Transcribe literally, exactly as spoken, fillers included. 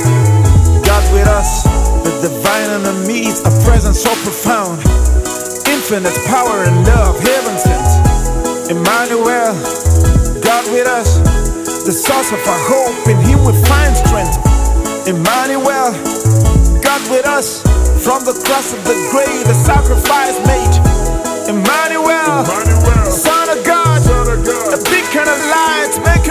God with us, the divine enemies, a presence so profound, infinite power and love, heaven sent. Emmanuel, God with us, the source of our hope, in Him we find strength. Emmanuel, God with us, from the cross of the grave, the sacrifice made. Emmanuel, Emmanuel, Son of God, Son of God, a beacon of light, make